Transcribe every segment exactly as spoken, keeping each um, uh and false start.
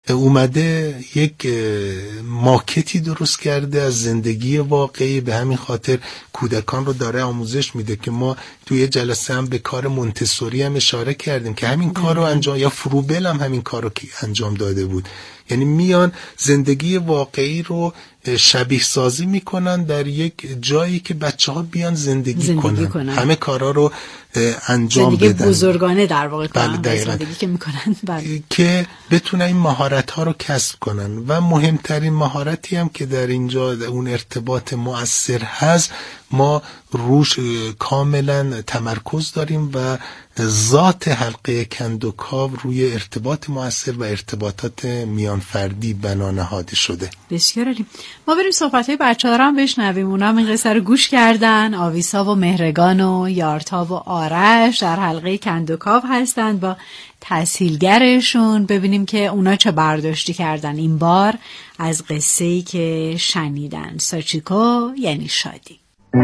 اومده یک ماکتی درست کرده از زندگی واقعی. به همین خاطر کودکان رو داره آموزش میده که ما توی جلسه هم به کار مونتسوری هم اشاره کردیم که همین کار رو انجام، یا فروبل هم همین کار رو انجام داده بود. یعنی میان زندگی واقعی رو شبیه سازی میکنن در یک جایی که بچه ها بیان زندگی, زندگی کنن. کنن همه کارا رو انجام زندگی بدن، زندگی بزرگانه در واقع کنن. بله زندگی که میکنن بله. که بتونن این مهارت ها رو کسب کنن. و مهمترین مهارتی هم که در اینجا اون ارتباط مؤثر هست، ما روش کاملا تمرکز داریم و ذات حلقه کندوکاو روی ارتباط مؤثر و ارتباطات میان فردی بنا نهاده شده. بسیار عالی. ما بریم صحبت‌های بچه‌ها رو هم بشنویم. اونا هم این قصه رو گوش کردن. آویسا و مهرگان و یارتا و آرش در حلقه کندوکاو هستند با تسهیلگرشون. ببینیم که اونا چه برداشتی کردن این بار از قصه‌ای که شنیدن. ساچیکو یعنی شادی.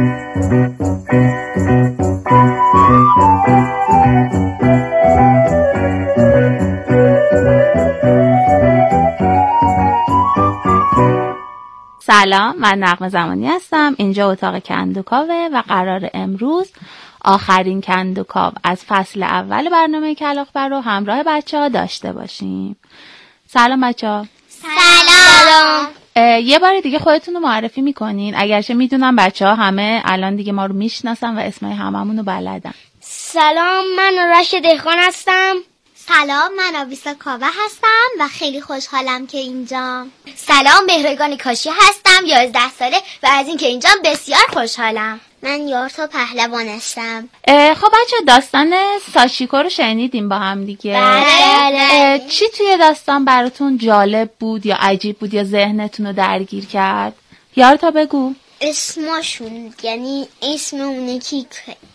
سلام، من نغمه زمانی هستم. اینجا اتاق کندوکاوه و قرار امروز آخرین کندوکاو از فصل اول برنامه کلاغ‌بر رو همراه بچه ها داشته باشیم. سلام بچه ها. سلام. یه بار دیگه خودتون رو معرفی میکنین، اگرچه میدونم بچه ها همه الان دیگه ما رو میشناسن و اسمای هممون رو بلدن. سلام، من رشد دهقان هستم. سلام، من آویسا کاوه هستم و خیلی خوشحالم که اینجام. سلام، مهرگان کاشی هستم، یازده ساله و از این که اینجام بسیار خوشحالم. من یارتا پهلوان هستم. خب بچه داستان ساچیکو رو شنیدیم با هم دیگه. بله. چی توی داستان براتون جالب بود یا عجیب بود یا ذهنتون رو درگیر کرد؟ یارتا بگو. اسمشون، یعنی اسم اونه که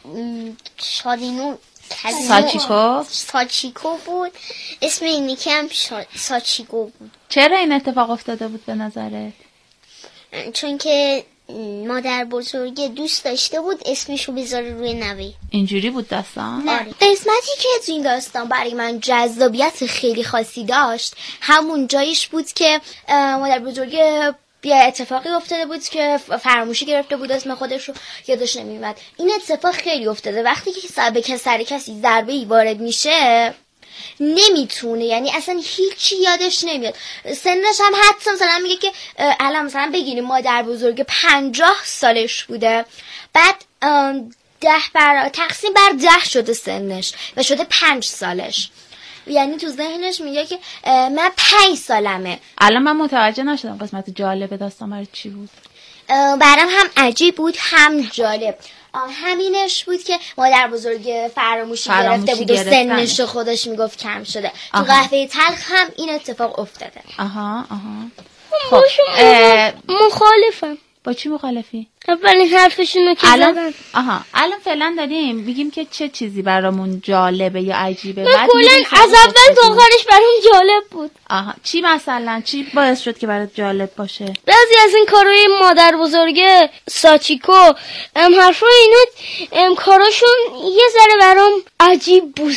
شادینو ساچیکو ساچیکو بود. اسم اینی که هم شا... ساچیکو بود. چرا این اتفاق افتاده بود به نظرت؟ چون که مادر بزرگ دوست داشته بود اسمشو بذاره روی نوه. اینجوری بود داستان؟ آره. قسمتی که تو این داستان برای من جذابیت خیلی خاصی داشت همون جایش بود که مادر بزرگ یه اتفاقی افتاده بود که فراموشی گرفته بود اسم خودش رو یادش نمیومد. این اتفاق خیلی افتاده وقتی که به سر کسی ضربه ای وارد میشه نمیتونه، یعنی اصلا هیچی یادش نمیاد. سنش هم حتی مثلا میگه که الان مثلا بگیریم مادر بزرگ پنجاه سالش بوده، بعد ده بر تقسیم بر ده شده سنش و شده پنج سالش، یعنی تو ذهنش میگه که من پنج سالمه. الان من متوجه نشدم قسمت جالب داستان برای چی بود. برام هم عجیب بود هم جالب. همینش بود که مادر بزرگ فراموشی, فراموشی گرفته بود و سنش خودش میگفت کم شده. تو قهوه تلخ هم این اتفاق افتاده. آها آها. خب مخالفم. با چی مخالفی؟ اولین حرفشونو که الان آها الان فعلا داریم میگیم که چه چیزی برامون جالبه یا عجیبه. من کلا از اول تا آخرش برام جالب بود. آها چی مثلا چی باعث شد که برات جالب باشه؟ بعضی از این کارهای مادر بزرگ ساچیکو ام حرفا اینا ام کاراشون یه ذره برام عجیب بود.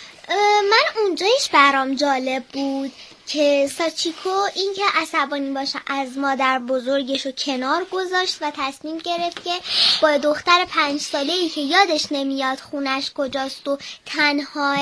من اونجایش برام جالب بود که ساچیکو این که عصبانی باشه از مادر بزرگش رو کنار گذاشت و تصمیم گرفت که با دختر پنج ساله‌ای که یادش نمیاد خونش کجاست و تنهاه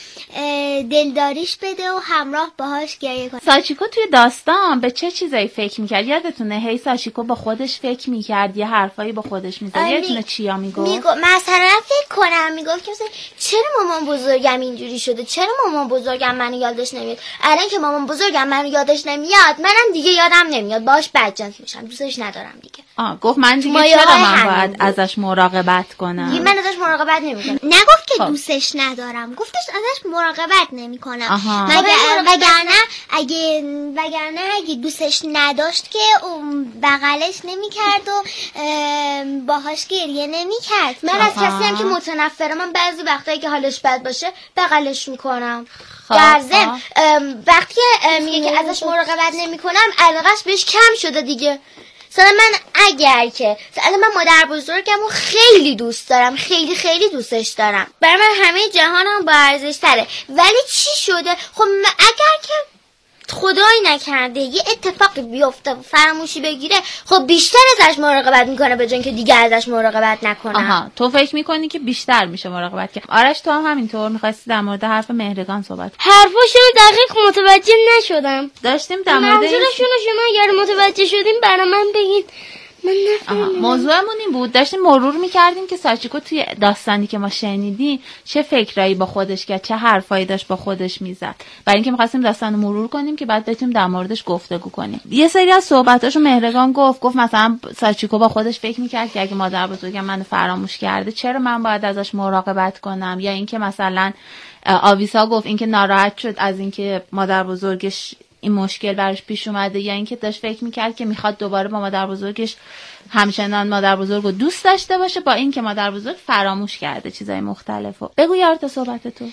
دلداریش بده و همراه باهاش گریه کنه. ساچیکو توی داستان به چه چیزایی فکر میکرد؟ یادتونه هی ساچیکو با خودش فکر میکرد، یه حرفایی با خودش میزد. یادتونه چیا میگفت؟ میگو مثلا فکر کنم میگفت که چرا مامان بزرگم اینجوری شده، چرا مامان بزرگم منو یادش نمیاد، الان که مامان بزرگم منو یادش نمیاد منم دیگه یادم نمیاد، باهاش بدجنس میشم، دوستش ندارم دیگه. آه گفت من دیگه چرا من باید ازش مراقبت کنم؟ من ازش مراقبت نمیکنم. نگفت که دوستش ندارم، گفتش ازش مراقبت نمیکنم. وگرنه اگه وگرنه اگه دوستش نداشت که اون بغلش نمیکرد و باهاش گریه نمیکرد. من از کسی هم که متنفرم، من بعضی وقتایی که حالش بد باشه بغلش میکنم. در ضمن وقتی میگه که ازش مراقبت نمیکنم علاقه‌اش بهش کم شده دیگه. مثلا من اگر که مثلا من مادر بزرگمو خیلی دوست دارم، خیلی خیلی دوستش دارم، برای من همه جهانم با ارزش تره، ولی چی شده؟ خب اگر که خدایی نکرده یه اتفاقی بیفته و فراموشی بگیره، خب بیشتر ازش مراقبت میکنه به جای اینکه دیگه ازش مراقبت نکنه. آها، تو فکر میکنی که بیشتر میشه مراقبت کرد. آرش تو هم همینطور می‌خواستی در مورد حرف مهرگان صحبت؟ حرفاشو دقیق متوجه نشدم. داشتیم در مورد منظورشون شما اگر متوجه شدیم برای من بگید. من نفهمیدم. موضوعمون این بود، داشتیم مرور میکردیم که ساچیکو توی داستانی که ما شنیدیم چه فکرایی با خودش کرد، چه حرفایی داشت با خودش میزد، برای اینکه می‌خواستیم داستانو مرور کنیم که بعد بتونیم در موردش گفتگو کنیم. یه سری از صحبتاشو مهرگان گفت گفت مثلا ساچیکو با خودش فکر میکرد که اگه مادر بزرگم منو فراموش کرده چرا من باید ازش مراقبت کنم، یا اینکه مثلا آویسا گفت اینکه ناراحت شد از اینکه مادر بزرگش این مشکل براش پیش اومده، یا اینکه داشت فکر میکرد که میخواد دوباره با مادر بزرگش همچنان مادر بزرگ رو دوست داشته باشه، با اینکه مادر بزرگ فراموش کرده چیزای مختلفو. بگو یارتا صحبت تو.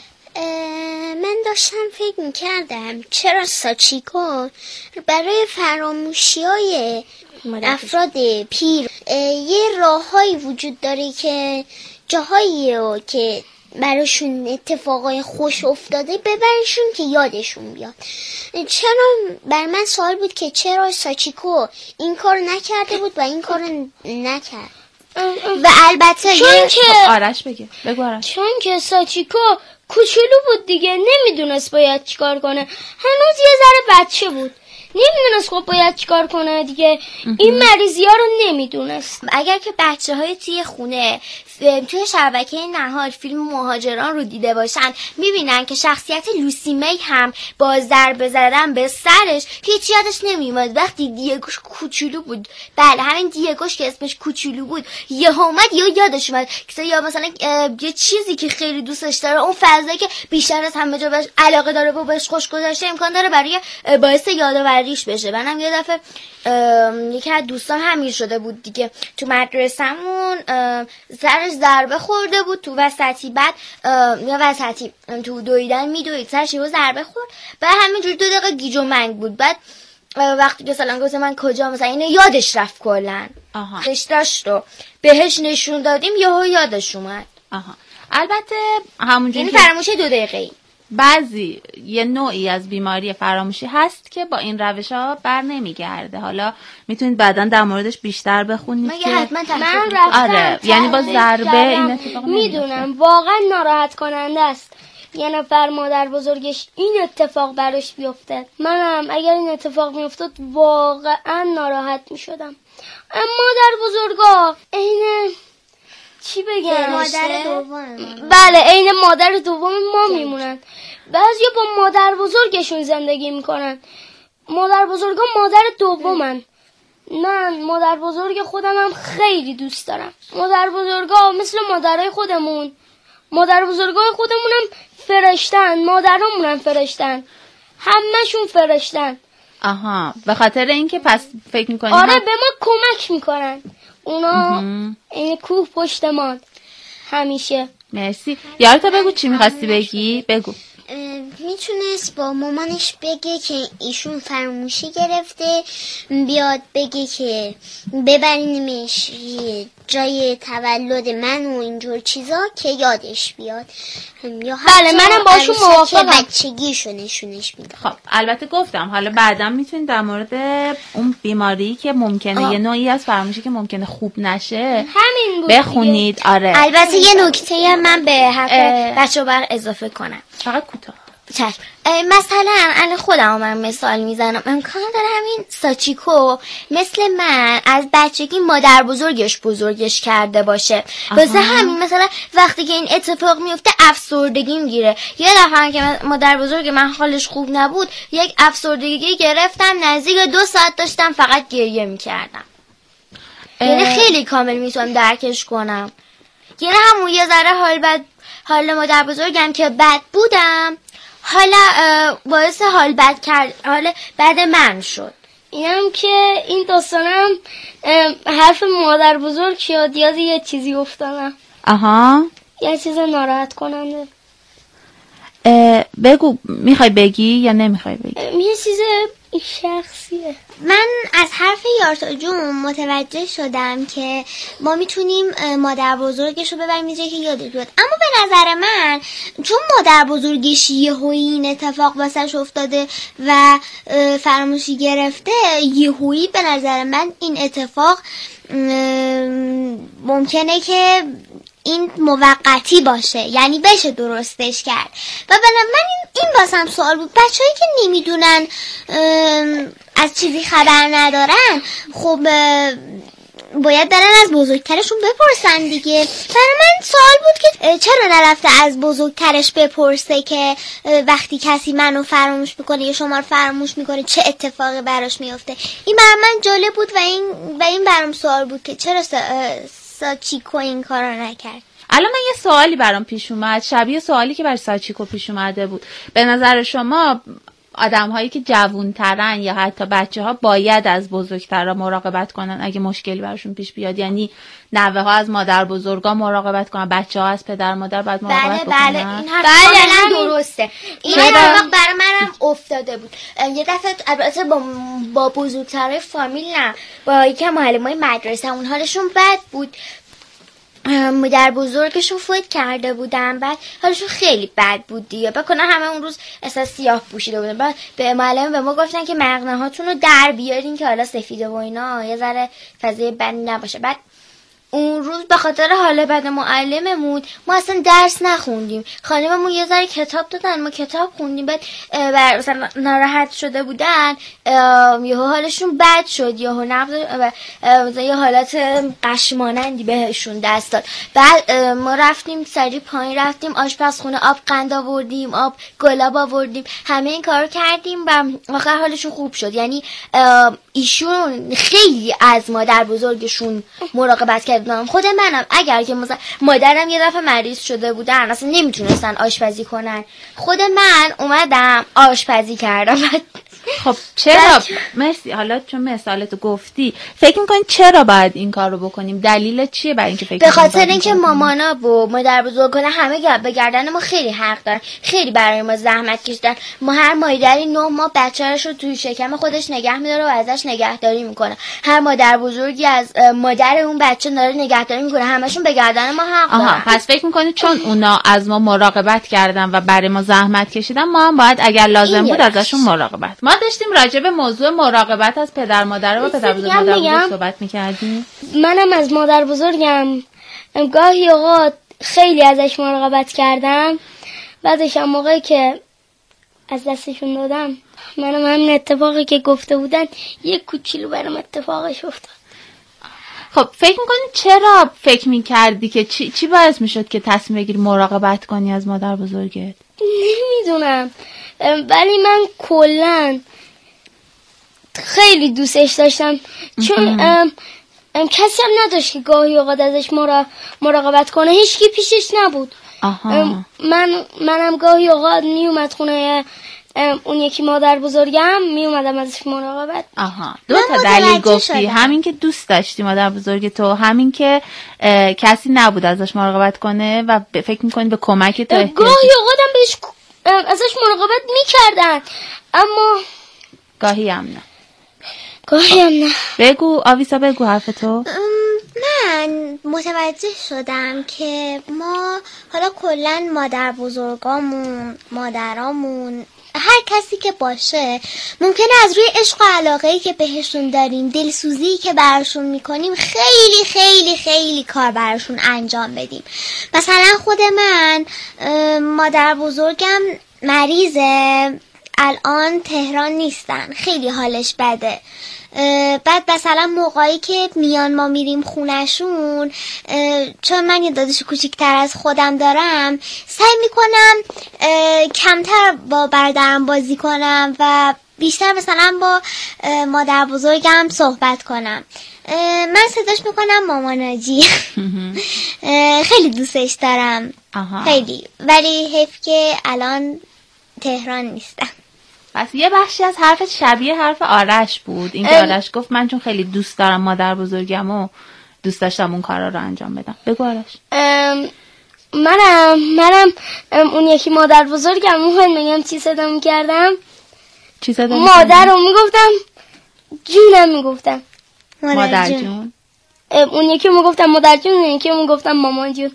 من داشتم فکر میکردم چرا ساچیکو برای فراموشی های افراد پیر یه راههایی وجود داره که جاهایی رو که براشون اتفاقای خوش افتاده ببرشون که یادشون بیاد. چرا بر من سوال بود که چرا ساچیکو این کار نکرده بود و این کار نکرد. و البته چون که آرش بگه بگو آرش. چون که ساچیکو کوچولو بود دیگه، نمیدونست باید چیکار کنه، هنوز یه ذره بچه بود، نمیدونست خب باید چیکار کنه دیگه. این مریضی ها رو نمیدونست. اگر که بچه های توی خونه توی شبکه نهار فیلم مهاجران رو دیده باشن، میبینن که شخصیت لوسی می هم با ضربه زدن به سرش هیچ یادش نمیومد وقتی دیگوش کوچولو بود. بله همین دیگوش که اسمش کوچولو بود یه اومد یا یادش اومد که یا مثلا یه چیزی که خیلی دوستش داره، اون فضایی که بیشتر از همه جا بهش علاقه داره و بهش خوش گذشته، امکان داره برای باعث یادآوریش بشه. منم یه دفعه یکی از دوستان همین شده بود دیگه، تو مدرسمون سرش ضربه خورده بود تو وسطی، بعد یا وسطی تو دویدن میدوید سرش یهو ضربه خورد، بعد همینجوری دو دقیقه گیج و منگ بود. بعد وقتی که مثلا گفت من کجا مثلا اینو یادش رفت کلا، خشتاش رو بهش نشون دادیم یهو یادش اومد. آها. البته همونجوری یعنی فراموشی دو دقیقه‌ای. بعضی یه نوعی از بیماری فراموشی هست که با این روش ها بر نمیگرده. حالا میتونید بعدا در موردش بیشتر بخونید که من رفتم آره یعنی با ضربه این اتفاق میدونم واقعا ناراحت کننده است یه نفر مادر بزرگش این اتفاق براش بیفته. منم اگر این اتفاق میافتاد واقعا ناراحت میشدم. اما مادر بزرگا عین چی بگم، مادر دوم. بله عین مادر دوم ما میمونن. بعضیا با مادر بزرگشون زندگی میکنن. مادر بزرگا مادر دومن. من مادر بزرگ خودم هم خیلی دوست دارم. مادر بزرگا مثل مادرای خودمون، مادر بزرگای خودمون هم فرشتن، مادرامون هم فرشتن، همه‌شون فرشتن. آها، به خاطر اینکه پس فکر میکنی آره هم... به ما کمک میکنن. اونا این کوه پشت ما همیشه. مرسی. یارتا بگو چی میخواستی بگی؟ بگو. میتونست با مامانش بگه که ایشون فراموشی گرفته، بیاد بگه که ببرینمش جای تولد من و اینجور چیزا که یادش بیاد. یا بله منم باشون موافقم. بچگیشو نشونش میده. خب البته گفتم حالا بعدم میتونید در مورد اون بیماری که ممکنه آه. یه نوعی از فراموشی که ممکنه خوب نشه همین بود بخونید دیگه. آره البته یه نکته من به حرف بچه‌ها بر اضافه کنم، فقط کوتاه. چشم. مثلا الان خودم من مثال میزنم، امکان داره همین ساچیکو مثل من از بچگی مادر بزرگش بزرگش کرده باشه، واسه همین مثلا وقتی که این اتفاق میفته افسردگی میگیره. یه دفعه که مادر بزرگ من حالش خوب نبود یک افسردگی گرفتم، نزدیک دو ساعت داشتم فقط گریه میکردم. یعنی خیلی کامل میتونم درکش کنم. یعنی همون یه ذره حال بد، حال مادر بزرگم که بد بودم حالا باعث حال بد کرد، حال بد من شد. اینم که این داستانم حرف مادر بزرگ شد، یاد یه چیزی افتادم. آها یه چیز ناراحت کننده. بگو، میخوای بگی یا نمیخوای بگی؟ یه چیز این شخصیه. من از حرف یارتا جون متوجه شدم که ما میتونیم مادر بزرگش رو ببریم یه جایی که یادش بیاد، اما به نظر من چون مادر بزرگش یهویی این اتفاق واسش افتاده و فراموشی گرفته، یهویی به نظر من این اتفاق ممکنه که این موقتی باشه، یعنی بشه درستش کرد. و من این, این واسم سوال بود، بچه‌ای که نمیدونن از چیزی خبر ندارن، خب باید برن از بزرگترشون بپرسن دیگه. برای من سوال بود که چرا نرفته از بزرگترش بپرسه که وقتی کسی منو فراموش میکنه یا شما رو فراموش میکنه چه اتفاقی براش میفته. این برای من جالب بود و این و این برام سوال بود که چرا سا ساچیکو این کارو نکرد. الان من یه سوالی برام پیش اومد، شبیه سوالی که برای ساچیکو پیش اومده بود. به نظر شما آدم هایی که جوانترن یا حتی بچه ها باید از بزرگترها مراقبت کنن اگه مشکلی براشون پیش بیاد؟ یعنی نوه ها از مادر بزرگا مراقبت کنن، بچه ها از پدر مادر باید مراقبت بله بکنن؟ بله این حرف کاملا درسته. این اتفاق برای منم افتاده بود. یه دفعه البته با با بزرگترای فامیل نه، با یکم معلمای مدرسه اون حالشون بد بود. مادر بزرگشون فوت کرده بودن، بعد حالشون خیلی بد بود دیگه. بکنه همه اون روز اصلا سیاه پوشیده بودن. بعد به معلم به ما گفتن که مقنعه هاتون رو در بیارین که حالا سفیده و اینا یه ذره فضای بد نباشه. بعد اون روز به خاطر حال بد معلممون ما اصلا درس نخوندیم. خانممون یه ذره کتاب دادن، ما کتاب خوندیم. بعد بر مثلا ناراحت شده بودن، یهو حالشون بد شد، یهو نبض مثلا یه حالت قشمانندی بهشون دست داد. بعد ما رفتیم سری پایین، رفتیم آشپزخونه آب قند آوردیم، آب گلاب آوردیم، همه این کارو کردیم و آخر حالشون خوب شد. یعنی ایشون خیلی از مادر بزرگشون مراقبت کردن. خود منم اگر که مثلا مادرم یه دفعه مریض شده بودن اصلا نمیتونستن آشپزی کنن، خود من اومدم آشپزی کردم. خب چرا؟ مرسی. حالا چون مثالتو گفتی فکر می‌کنی چرا باید این کارو بکنیم؟ دلیل چیه برای اینکه فکر به خاطر اینکه مامانا و مادر بزرگان همه به گردن ما خیلی حق دارن، خیلی برای ما زحمت کشیدن. ما هر مادری نه ماه بچه‌اش رو توی شکم خودش نگه می‌داره و ازش نگهداری میکنه. هر مادر بزرگی از مادر اون بچه داره نگهداری میکنه. همشون به گردن ما حق دارن. آها، پس فکر می‌کنی چون اونا از ما مراقبت کردن و برای ما زحمت کشیدن، ما هم باید اگر لازم بود ازشون مراقبت. ما داشتیم راجع به موضوع مراقبت از پدر مادر و پدر بزرگ مادر بزرگ صحبت می‌کردیم. منم از مادر بزرگم گاهی اوقات خیلی ازش مراقبت کردم، بعدش هم موقعی که از دستشون دادم منم همین اتفاقی که گفته بودن یک کوچولو برام اتفاقش افتاد. خب فکر میکنی چرا فکر میکردی که چی, چی باعث میشد که تصمیم بگیری مراقبت کنی از مادر بزرگت؟ نمیدونم، ولی من کلن خیلی دوستش داشتم چون ام ام کسی هم نداشت که گاهی اوقات ازش مرا مراقبت کنه، هیچکی پیشش نبود. من منم گاهی اوقات می اومد خونه اون یکی مادر بزرگم، می اومدم ازش مراقبت. آها، دو تا دلیل گفتی، همین که دوست داشتی مادر بزرگ تو، همین که کسی نبود ازش مراقبت کنه و فکر میکنی به کمک تو احتیاج. گاهی اوقاتم بهش ازش مراقبت میکردن اما گاهی هم نه. گاهی هم نه. بگو آویسا، بگو حرف تو. من متوجه شدم که ما حالا کلن مادر بزرگامون، مادرامون، هر کسی که باشه ممکنه از روی عشق و علاقه‌ای که بهشون داریم، دلسوزی که براشون میکنیم، خیلی خیلی خیلی کار براشون انجام بدیم. مثلا خود من مادر بزرگم مریضه، الان تهران نیستن، خیلی حالش بده. بعد مثلا موقعی که میان ما میریم خونشون، چون من یه داداش کوچیکتر از خودم دارم، سعی میکنم کمتر با برادرم بازی کنم و بیشتر مثلا با مادر بزرگم صحبت کنم. من صداش میکنم ماماناجی. خیلی دوستش دارم. خیلی، ولی حیف که الان تهران نیستم. پس یه بخشی از حرفت شبیه حرف آرش بود، این که آرش گفت من چون خیلی دوست دارم مادر بزرگم و دوست داشتم اون کارا رو انجام بدم. بگو آرش. منم منم اون یکی مادر بزرگم، اون میگم چی صدا میکردم، چیزا داری؟ مادر رو میگفتم، جونم میگفتم. مادر جون. اون یکی میگفتم مادر جون، اون یکی میگفتم مامان جون.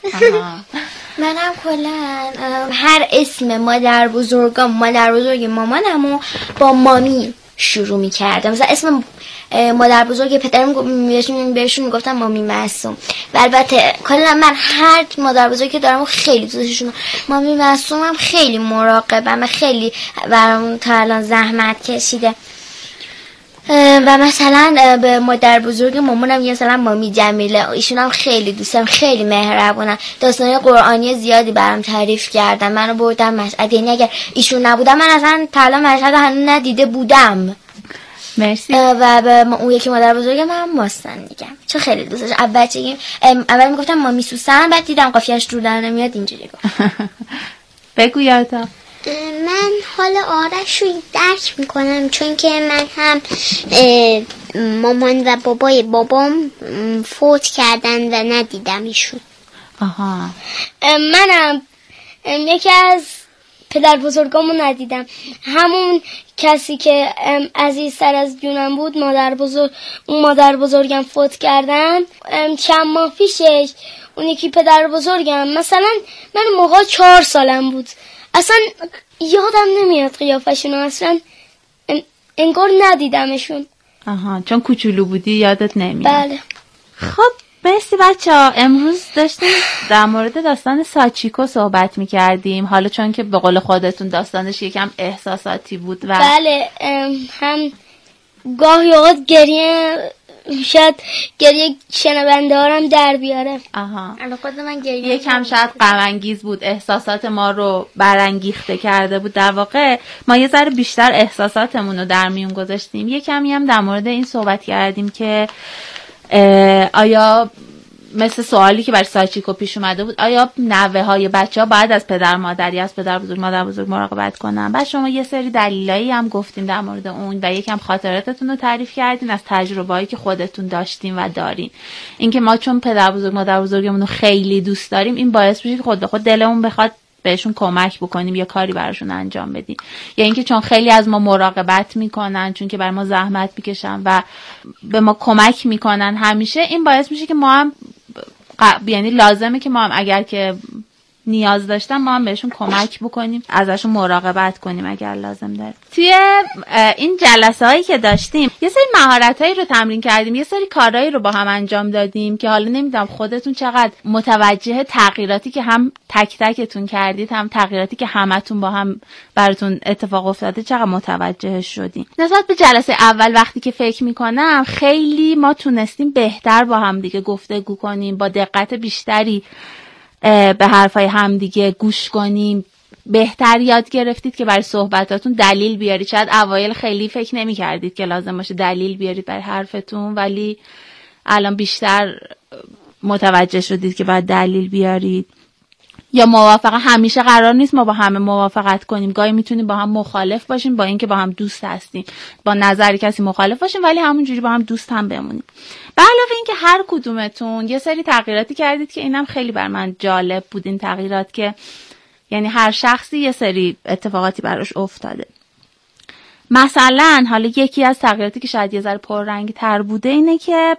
منم کلا هر اسم مادر بزرگم مادر بزرگ مامانمو با مامی شروع میکردم. مثلا اسم مادر بزرگ پدرم بهشون بهشون میگفتم مامی معصوم. و البته کلا من هر مادر بزرگی که دارم خیلی دوستشون. مامی معصومم خیلی مراقبم، خیلی برام تا الان زحمت کشیده. و مثلا به مادر بزرگ مامانم یه مثلا مامی جمیله، ایشون هم خیلی دوستم، خیلی مهربونن. داستان قرآنی زیادی برام تعریف کردن، منو بردن مشهد. یعنی اگر ایشون نبودم من اصلا تا الان مشهد هنوز ندیده بودم. مرسی. و به اون یکی مادر بزرگم هم ماستن دیگه، چه خیلی دوستش. اول بچگی اول میگفتم مامی سوسن، بعد دیدم قافیه‌اش رو در نمیاد اینجوری گفت. بگو یاتا. من حال آرش رو درک میکنم، چون که من هم مامان و بابای بابام فوت کردن و ندیدم ایشون. آها. منم یکی از پدر بزرگامو ندیدم. همون کسی که عزیزتر از جونم بود مادر بزرگ، اون مادر بزرگم فوت کردن چند ماه پیشش. اون یکی پدر بزرگم مثلا من موقع چهار سالم بود، اصلا یادم نمیاد قیافشون، اصلا انگار ندیدمشون. آها، چون کوچولو بودی یادت نمیاد. بله. خب مرسی بچه ها. امروز داشتیم در مورد داستان ساچیکو صحبت میکردیم. حالا چون که به قول خودتون داستانش یکم احساساتی بود و بله، هم گاهی اوقات گریه، شاید گریه شنونده ها هم در بیاره. آها. الان خود من گریه یکم شاید غم انگیز بود، احساسات ما رو برانگیخته کرده بود. در واقع ما یه ذره بیشتر احساساتمون رو در میون گذاشتیم. یه کمی هم در مورد این صحبت کردیم که آیا مثل سوالی که برای ساچیکو پیش اومده بود، آیا نوه های بچه ها باید از پدر مادری از پدر بزرگ مادر بزرگ مراقبت کنن؟ بعد شما یه سری دلایلی هم گفتیم در مورد اون و یکم خاطراتتون رو تعریف کردین از تجربه‌ای که خودتون داشتین و دارین. اینکه ما چون پدر بزرگ مادر بزرگمون رو خیلی دوست داریم، این باعث میشه که خود به خود دلمون بخواد بهشون کمک بکنیم یا کاری براشون انجام بدیم، یا اینکه چون خیلی از ما مراقبت میکنن، چون که بر ما زحمت میکشن و به ما کمک میکنن همیشه، این باعث میشه که ما هم یعنی لازمه که ما هم اگر که نیاز داشتن ما هم بهشون کمک بکنیم، ازشون مراقبت کنیم اگر لازم داره. توی این جلسه هایی که داشتیم یه سری مهارت هایی رو تمرین کردیم، یه سری کارهایی رو با هم انجام دادیم که حالا نمیدونم خودتون چقدر متوجه تغییراتی که هم تک تکتون کردید، هم تغییراتی که همتون با هم براتون اتفاق افتاده چقدر متوجه شدین. نسبت به جلسه اول وقتی که فکر میکنم خیلی ما تونستیم بهتر با هم دیگه گفتگو کنیم، با دقت بیشتری به حرفای همدیگه گوش کنیم، بهتر یاد گرفتید که برای صحبتاتون دلیل بیارید. شاید اوایل خیلی فکر نمی کردید که لازم باشه دلیل بیارید برای حرفتون، ولی الان بیشتر متوجه شدید که باید دلیل بیارید. یا موافقه، همیشه قرار نیست ما با همه موافقت کنیم، گاهی میتونیم با هم مخالف باشیم با اینکه با هم دوست هستیم، با نظر کسی مخالف باشیم ولی همونجوری با هم دوست هم بمونیم. به علاوه اینکه هر کدومتون یه سری تغییراتی کردید که اینم خیلی بر من جالب بود، این تغییرات که یعنی هر شخصی یه سری اتفاقاتی براش افتاده. مثلا حالا یکی از تغییراتی که شاید یه ذره پررنگ تر بوده اینه که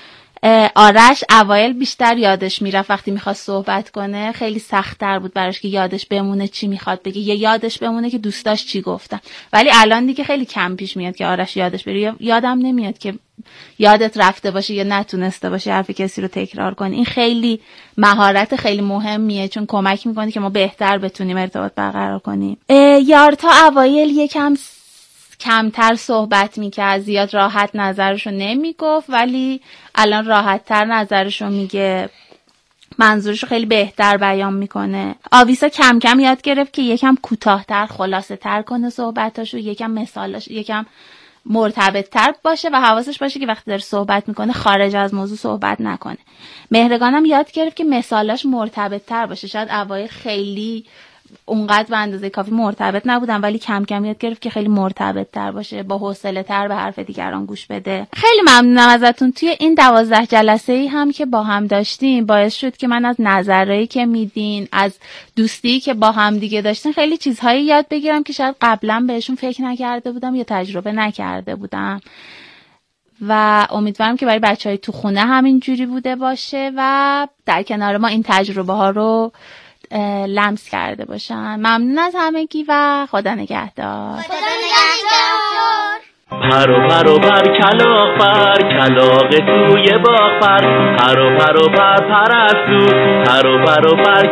آرش اوایل بیشتر یادش میرفت وقتی میخواد صحبت کنه، خیلی سخت تر بود براش که یادش بمونه چی میخواد بگه یا یادش بمونه که دوستاش چی گفتن. ولی الان دیگه خیلی کم پیش میاد که آرش یادش بره، یادم نمیاد که یادت رفته باشه یا نتونسته باشه حرف کسی رو تکرار کنی. این خیلی مهارت خیلی مهمیه چون کمک میکنه که ما بهتر بتونیم ارتباط برقرار کنیم. یارتا اوایل یکم کمتر صحبت میکرد، زیاد راحت نظرشو نمیگفت، ولی الان راحت تر نظرشو میگه، منظورشو خیلی بهتر بیان میکنه. آویسا کم کم یاد گرفت که یکم کوتاه‌تر خلاصه تر کنه صحبتاشو، یکم مثالش یکم مرتبط تر باشه و حواسش باشه که وقتی داره صحبت میکنه خارج از موضوع صحبت نکنه. مهرگانم یاد گرفت که مثالاش مرتبط تر باشه. شاید اوایل خیلی اونقدر به اندازه کافی مرتبط نبودم، ولی کم کم یاد گرفت که خیلی مرتبط تر باشه، با حوصله تر به حرف دیگران گوش بده. خیلی ممنونم ازتون. توی این دوازده جلسه ای هم که با هم داشتیم باعث شد که من از نظرهایی که میدین، از دوستی که با هم دیگه داشتین، خیلی چیزهایی یاد بگیرم که شاید قبلا بهشون فکر نکرده بودم یا تجربه نکرده بودم و امیدوارم که برای بچهای تو خونه همین جوری بوده باشه و در کنار ما این تجربه ها رو لمس کرده باشن. ممنون از همگی و خدا نگهدار. خدا نگهدار. پر و پر و پر کلاغ پر کلاغ توی باغ پر پر و پر و پر پرستو پر و پر و پر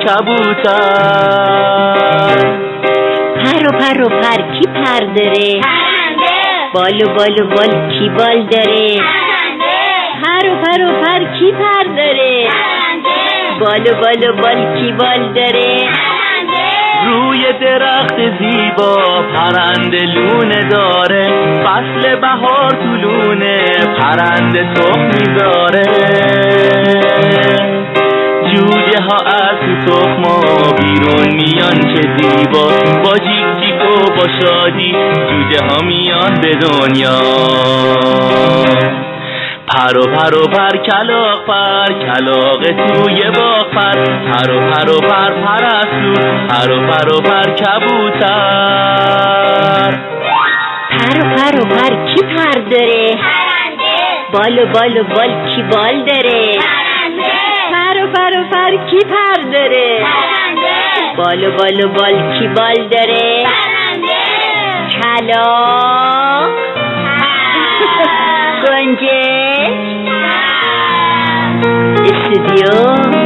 کبوتر پر و پر و پر کی پر داره؟ پرنده. بال و بال و بال کی بال داره؟ پرنده. پر و پر و پر کی پر داره؟ پرنده. بال و بال و بال کی بال داره؟ پرنده. روی درخت زیبا پرنده لونه داره فصل بهار طولونه پرنده تخم میذاره جوجه ها از تو تخما بیرون میان چه زیبا با جیک جیک و با شادی جوجه ها میان به دنیا پر و پر و پر کلاغ پر کلاغ توی باغ پر پر و پر و پر پرستو پر و پر و پر کبوتر پر و پر و پر کی پر داره؟ پرنده. بال و بال و بال کی بال داره؟ پرنده. پر و پر و پر کی پر داره؟ پرنده. بال و بال و بال کی بال داره؟ پرنده. کلاغ گنجش استودیو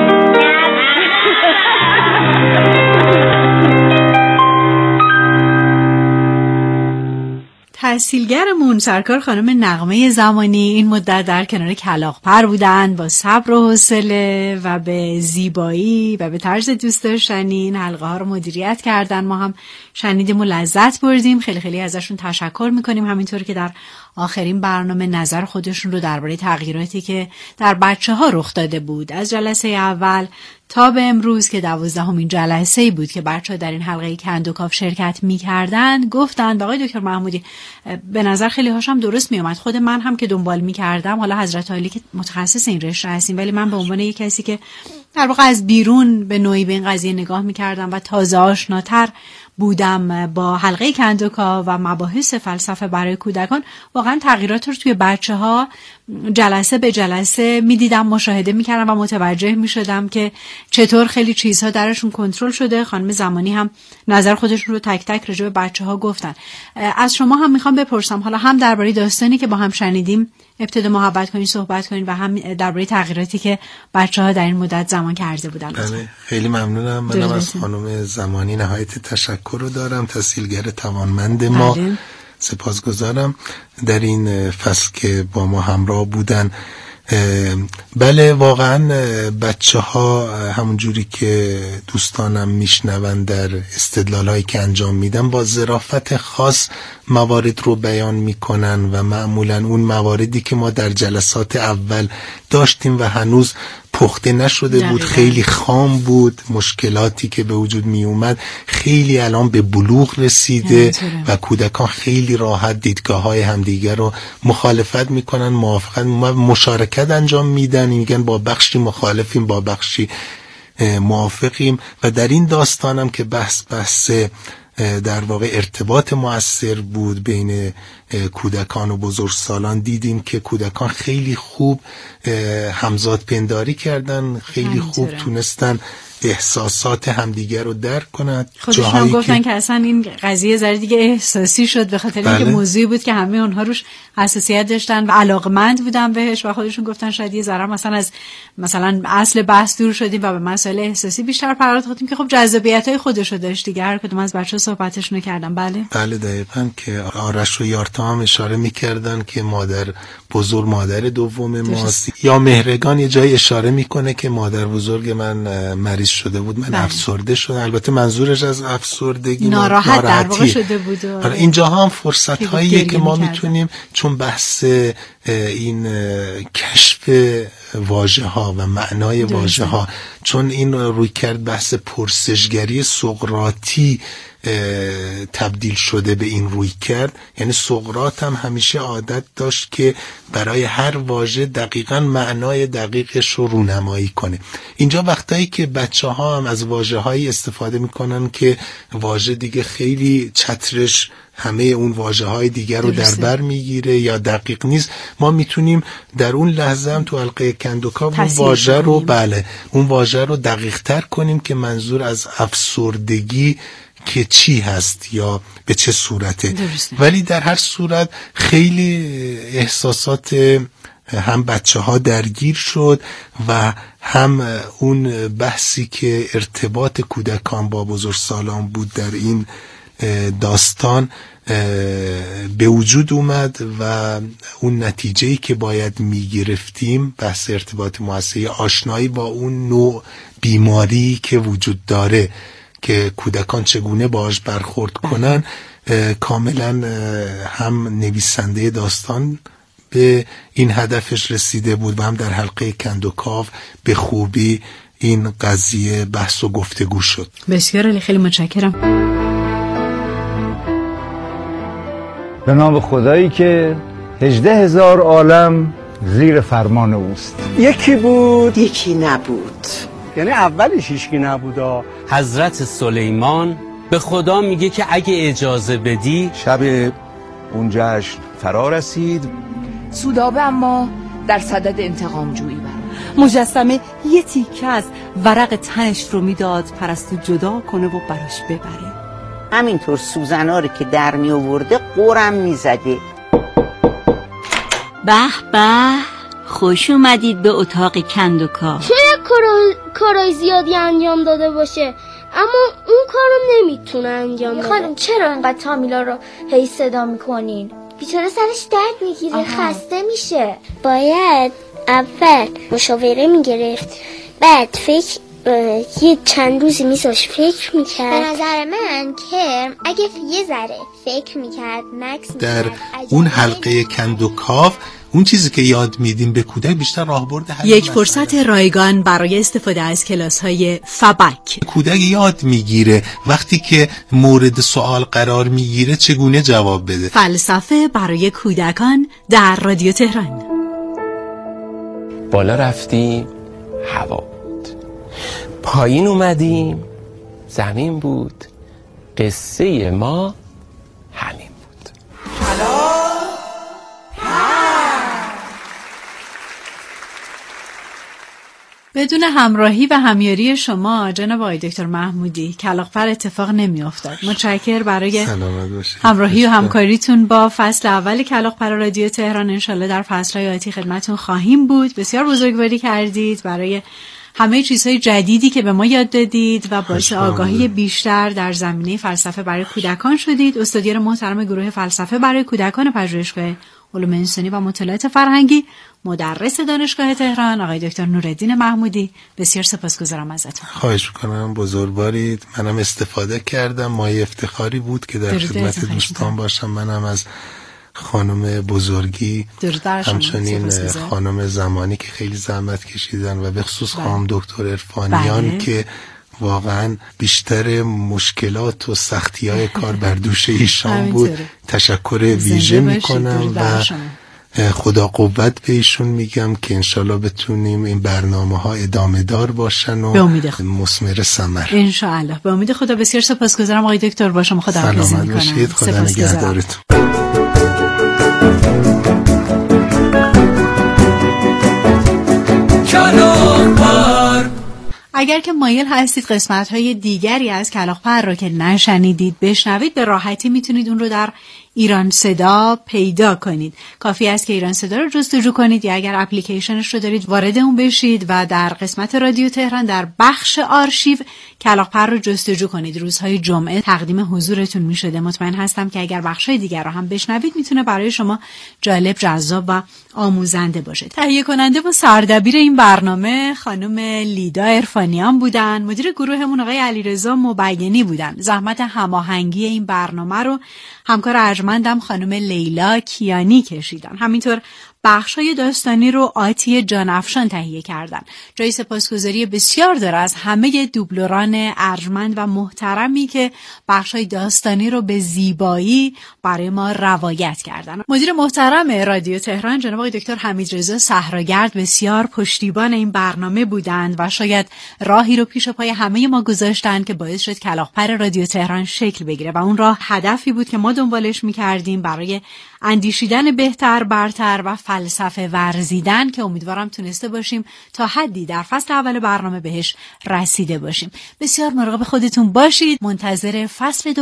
تحصیلگرمون سرکار خانم نغمه زمانی این مدت در کنار کلاغ‌پر بودن، با صبر و حوصله و به زیبایی و به طرز دوست داشتنی این حلقه ها رو مدیریت کردن. ما هم شنیدیم و لذت بردیم. خیلی خیلی ازشون تشکر میکنیم. همینطور که در آخرین برنامه نظر خودشون رو درباره تغییراتی که در بچه ها رخ داده بود از جلسه اول تا به امروز که دوازدهمین جلسه بود که بچه‌ها در این حلقه کندوکاو شرکت می‌کردن گفتن. آقای دکتر محمودی به نظر خیلی هاشم درست میومد. خود من هم که دنبال می‌کردم، حالا حضرت عالی که متخصص این رشته هستیم، ولی من به عنوان یک کسی که در واقع از بیرون به نوعی به این قضیه نگاه می‌کردم و تازه آشناتر بودم با حلقه کندوکاو و مباحث فلسفه برای کودکان، واقعا تغییرات رو توی بچه‌ها جلسه به جلسه می‌دیدم، مشاهده می‌کردم و متوجه می‌شدم که چطور خیلی چیزها درشون کنترل شده. خانم زمانی هم نظر خودشون رو تک تک راجع به بچه‌ها گفتن. از شما هم می‌خوام بپرسم، حالا هم درباره داستانی که با هم شنیدیم ابتدا محبت کنین، صحبت کنین و هم درباره تغییراتی که بچه‌ها در این مدت زمان کرده بودن. بله، خیلی ممنونم. منم از خانم زمانی نهایت تشکر رو دارم، تسهیلگر توانمند ما. بله. سپاسگزارم در این فصل که با ما همراه بودن. بله، واقعا بچه ها همون جوری که دوستانم میشنون در استدلال هایی که انجام میدن با ظرافت خاص موارد رو بیان میکنن و معمولا اون مواردی که ما در جلسات اول داشتیم و هنوز پخته نشده بود، خیلی خام بود، مشکلاتی که به وجود می اومد خیلی الان به بلوغ رسیده و کودکان خیلی راحت دیدگاه های همدیگر رو مخالفت میکنن، موافقت مشارکت انجام میدن، میگن با بخشی مخالفیم با بخشی موافقیم. و در این داستانم که بحث بحث در واقع ارتباط مؤثر بود بین کودکان و بزرگسالان، دیدیم که کودکان خیلی خوب همزاد پنداری کردن، خیلی خوب تونستن احساسات همدیگر رو درک کنند. خودشون گفتن که... که اصلا این قضیه ذره دیگه احساسی شد به خاطر اینکه موضوعی بود که همه اونها روش حساسیت داشتن و علاقمند بودن بهش و خودشون گفتن شاید یه ذره مثلا از مثلا اصل بحث دور شدیم و به مسائل احساسی بیشتر پرداختیم که خب جذابیت‌های خودش رو داشت دیگه. هر کدوم از بچه‌ها صحبتشون کردن. بله بله دقیقاً که آرش و یارتا هم اشاره می‌کردن که مادر بزرگ مادر دوم ماست، یا مهرگان یه جای اشاره میکنه که مادر بزرگ من مریض چیز شده بود، من بله. افسرده شدم. البته منظورش از افسردگی ناراحت در واقع شده بود. آره اینجا هم فرصت هاییه که ما می‌کردم. میتونیم، چون بحث این کشف واژه ها و معنای واژه ها، چون این روی کرد بحث پرسشگری سقراطی تبدیل شده به این روی کرد. یعنی سقراط هم همیشه عادت داشت که برای هر واژه دقیقاً معنای دقیقش رو رونمایی کنه. اینجا وقتایی که بچه ها هم از واژه هایی استفاده میکنن که واژه دیگه خیلی چترش همه اون واژه های دیگر رو در بر میگیره یا دقیق نیست، ما میتونیم در اون لحظه هم تو حلقه کندوکاو اون واژه رو بله اون واژه رو دقیق تر کنیم که منظور از افسردگی که چی هست یا به چه صورته. درسته. ولی در هر صورت خیلی احساسات هم بچه ها درگیر شد و هم اون بحثی که ارتباط کودکان با بزرگسالان بود در این داستان به وجود اومد و اون نتیجه‌ای که باید میگرفتیم، بحث ارتباط مؤثر، آشنایی با اون نوع بیماری که وجود داره که کودکان چگونه باهاش برخورد کنن، کاملا هم نویسنده داستان به این هدفش رسیده بود و هم در حلقه کندوکاو به خوبی این قضیه بحث و گفتگو شد. بسیار خیلی متشکرم. به نام خدایی که هجده هزار عالم زیر فرمان اوست. یکی بود یکی نبود، یعنی اولش هیچکی نبودا. حضرت سلیمان به خدا میگه که اگه اجازه بدی. شب اون جشن فرا رسید. سودابه اما در صدد انتقام جویی بود. مجسمه یه تیکه از ورق تنش رو میداد پرستو جدا کنه و براش ببره. همینطور سوزنا رو که در می آورده قرم می زده. به به، خوش اومدید به اتاق کندوکاو. شاید کارای زیادی انجام داده باشه اما اون کارم نمیتونه انجام بده. خانم چرا اینقدر تامیلا رو هی صدا میکنین؟ بیچاره سرش درد میگیره، خسته میشه. باید اول مشاوره میگرفت، بعد فکر یه چند روزی میذاش فکر میکرد. به نظر من کرم اگه یه ذره فکر میکرد مکس میکرد در اون حلقه کندوکاو اون چیزی که یاد میدیم به کودک بیشتر راهبرد حل یک فرصت رایگان برای استفاده از کلاس‌های فبک. کودک یاد میگیره وقتی که مورد سوال قرار میگیره چگونه جواب بده. فلسفه برای کودکان در رادیو تهران. بالا رفتیم هوا بود، پایین اومدیم زمین بود، قصه ما همین بود. بدون همراهی و همیاری شما جناب آقای دکتر محمودی کلاغ‌پر اتفاق نمی افتاد. متشکر برای همراهی و همکاریتون با فصل اول کلاغ‌پر رادیو تهران. انشالله در فصل‌های آتی خدمتون خواهیم بود. بسیار بزرگواری کردید برای همه چیزهای جدیدی که به ما یاد دادید و باعث آگاهی بیشتر در زمینه فلسفه برای کودکان شدید. استادیار محترم گروه فلسفه برای کودکان پژوهشگاه علوم انسانی و مطالعات فرهنگی، مدرس دانشگاه تهران، آقای دکتر نورالدین محمودی، بسیار سپاسگزارم ازتون. خواهش می‌کنم، بزرگوارید. منم استفاده کردم، مایه افتخاری بود که در خدمت دوستان باشم. منم از خانم بزرگی، همچنین خانم زمانی که خیلی زحمت کشیدن و به خصوص خانم دکتر عرفانیان بله. که واقعا بیشتر مشکلات و سختی‌های کار بر دوش ایشان بود. تشکر ویژه میکنم و خدا قوت به ایشون میگم که انشالله بتونیم این برنامه ها ادامه دار باشن و مثمر ثمر انشالله. به امید خدا. بسیار سپاسگزارم آقای دکتر، با شما خداحافظی میکنم. سلامت باشید، خدا نگهدارتون. اگر که مایل هستید قسمت‌های دیگری از کلاغ‌پر رو که نشنیدید بشنوید، به راحتی میتونید اون رو در ایران صدا پیدا کنید. کافی است که ایران صدا رو جستجو کنید یا اگر اپلیکیشنش رو دارید وارد اون بشید و در قسمت رادیو تهران در بخش آرشیو کلاغ‌پر رو جستجو کنید. روزهای جمعه تقدیم حضورتون می‌شده. مطمئن هستم که اگر بخش‌های دیگر رو هم بشنوید میتونه برای شما جالب، جذاب و آموزنده باشه. تهیه کننده و سردبیر این برنامه خانم لیدا عرفانیان بودن. مدیر گروهمون آقای علیرضا مبینی بودن. زحمت هماهنگی این برنامه رو همکار ارجمندم خانم لیلا کیانی کشیدن. همینطور بخشای داستانی رو آتی جانافشان تهیه کردن. جای سپاسگزاری بسیار داره از همه دوبلوران ارجمند و محترمی که بخشای داستانی رو به زیبایی برای ما روایت کردن. مدیر محترم رادیو تهران جناب آقای دکتر حمیدرضا صحراگرد بسیار پشتیبان این برنامه بودند و شاید راهی رو پیش پای همه ما گذاشتن که باعث شد کلاغ‌پر رادیو تهران شکل بگیره و اون راه هدفی بود که ما دنبالش می‌کردیم برای اندیشیدن بهتر، برتر و فلسفه ورزیدن که امیدوارم تونسته باشیم تا حدی در فصل اول برنامه بهش رسیده باشیم. بسیار مراقب خودتون باشید. منتظر فصل